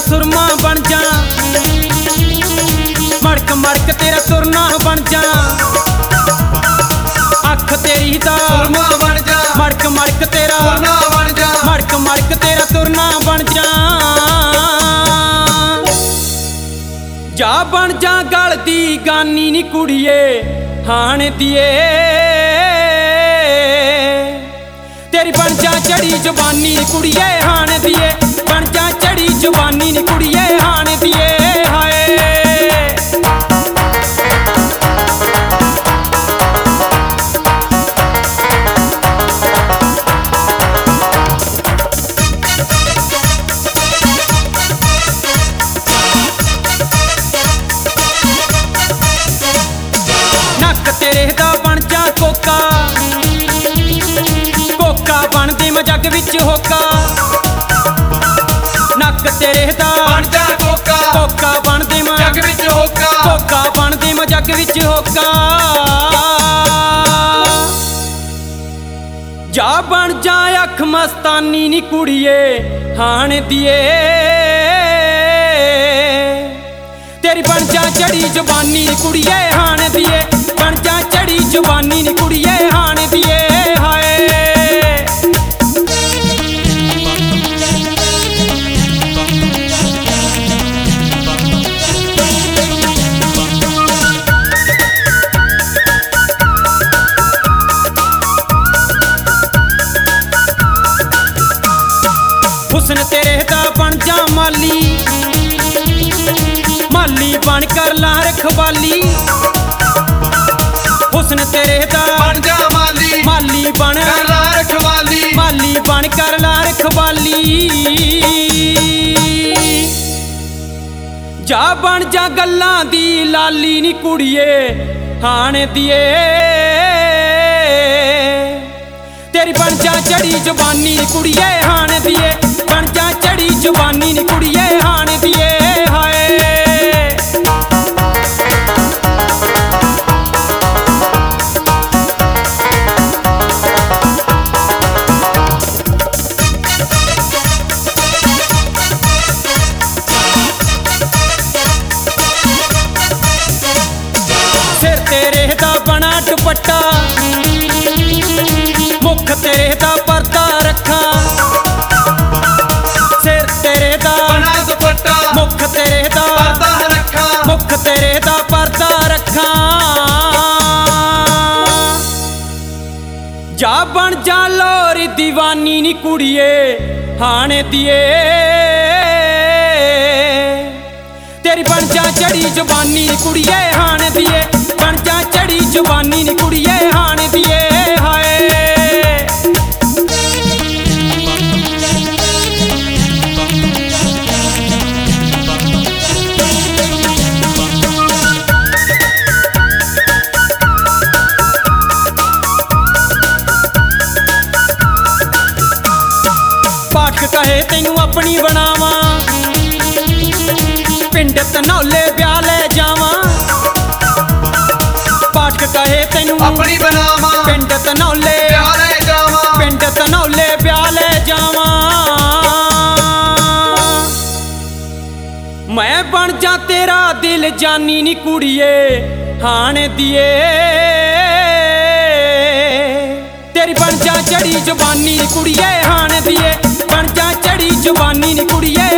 सुरमा बन जा, मड़क मड़क तेरा तुरना बन जा। अख तेरी दा सुरमा बन जा, मड़क मड़क तेरा तुरना बन जा। मड़क मड़क तेरा तुरना बन जा। जा बन जा गल दी गानी नी कुड़िए हाण दिए, तेरी बन जा चढ़ी जवानी नी कुड़िए हाण दिए। बन जा चढ़ी जवानी नी कुड़िए हाण दिए। हाय तेरे दा बन जा कोका, कोका बन दे मैं जग विच होका। नक तेरे दा बन जा कोका, कोका बन दे मैं जग विच होका। कोका बन दे मैं जग विच होका। जा बन जा अख मस्तानी नी कुड़िए हाण दिए, तेरी बन जा चढ़ी जवानी नी कुड़िए हाण दिए। बन जा चढ़ी जवानी नी कुड़िए हाण दिए। हाय हुस्न तेरे दा बन जा माली, माली बन कर ला रखवाली। हुस्न तेरे दा बन जा माली, माली बन कर ला रखवाली। माली बन कर ला रखवाली। जा बन जा गल्लां दी लाली नी कुड़िए हाण दिए, तेरी बन जा चढ़ी जवानी नी कुड़िए हाण दिए। बन जा चढ़ी जवानी नी कुड़िए हाण दिए। हाय सिर तेरे दा बना दुपट्टा, मुख तेरे दा पर्दा रखा। सिर तेरे दा बना दुपट्टा, मुख तेरे दा पर्दा रखा। मुख तेरे दा पर्दा रखा। जा बन जा लोरी दीवानी नी कुड़िए हाण दिए, तेरी बन जा चढ़ी जवानी नी कुड़िए हाण दिए। बन जा चढ़ी जवानी नी कुड़िए हाण दिए। हाय पाठक कहे तैनू अपनी बनावा, पिंड तनौले ब्याह ले जावा। पाठक कहे तैनू अपनी बनावा, पिंड तनौले ब्याह ले जावा। पिंड तनौले ब्याह ले जावा। मैं बन जा तेरा दिल जानी नी कुड़िए हाण दिए, तेरी बन जा चढ़ी जवानी नी कुड़िए हाण दिए। बन जा चढ़ी जवानी नी कुड़िए